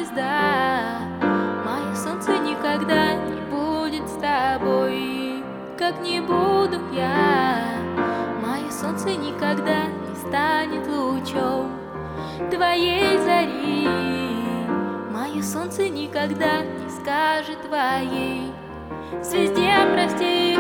звезда. Мое солнце никогда не будет с тобой, как не буду я. Мое солнце никогда не станет лучом твоей зари. Мое солнце никогда не скажет твоей звезде прости.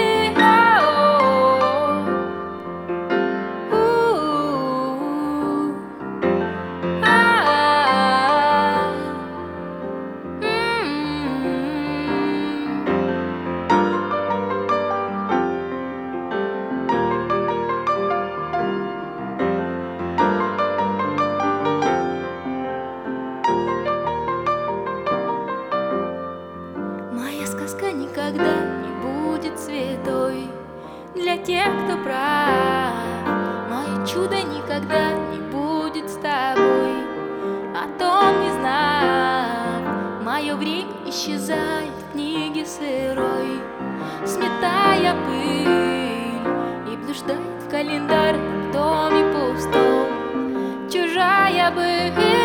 Моя сказка никогда не будет святой для тех, кто прав. Мое чудо никогда не будет с тобой, о том не знав. Мое время исчезает в книге сырой, сметая пыль, и блуждает в календарном доме пустом чужая быль.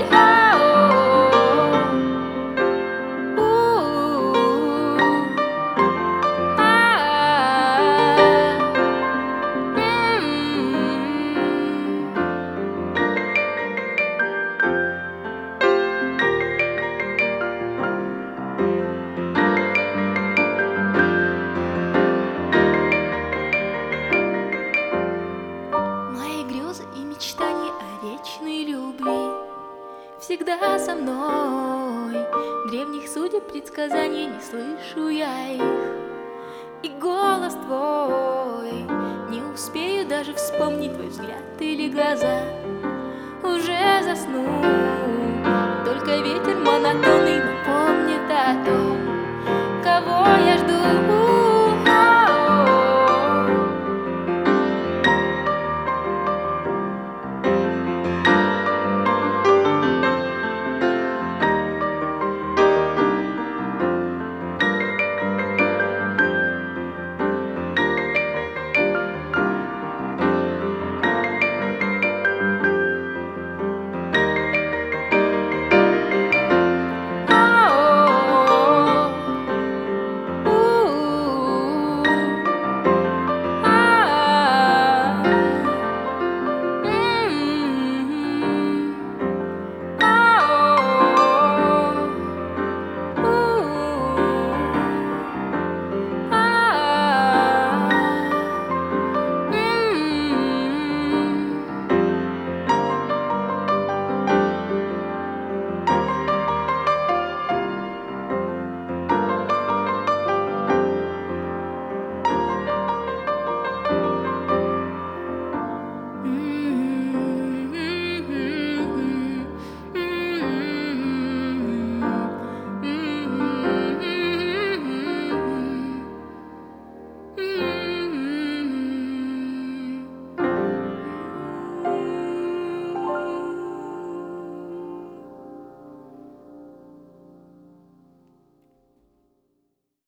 И мечтания о вечной любви всегда со мной. Древних судеб предсказаний не слышу я их, и голос твой не успею даже вспомнить твой взгляд или глаза. Уже заснул